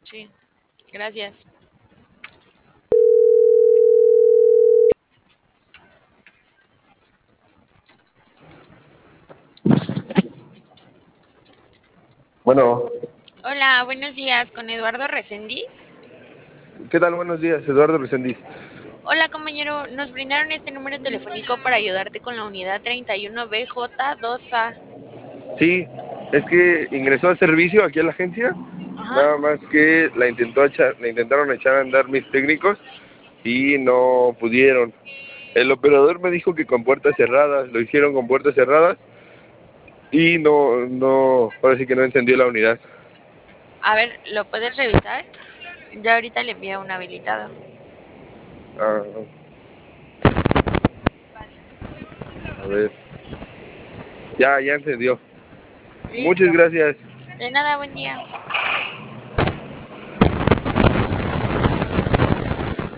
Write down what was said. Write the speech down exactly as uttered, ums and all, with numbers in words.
Sí, gracias. Bueno, Hola, buenos días, con Eduardo Reséndiz. ¿qué tal? Buenos días, Eduardo Reséndiz. Hola, compañero, nos brindaron este número telefónico para ayudarte con la unidad treinta y uno B J dos A. Sí, es que ingresó al servicio aquí a la agencia, Ajá. nada más que la, intentó echar, la intentaron echar a andar mis técnicos y no pudieron. El operador me dijo que con puertas cerradas, lo hicieron con puertas cerradas y no, no, ahora sí que no encendió la unidad. A ver, ¿lo puedes revisar? Ya ahorita le envío un habilitado. Ah, a ver, ya, ya encendió. Muchas Listo. gracias. De nada, buen día.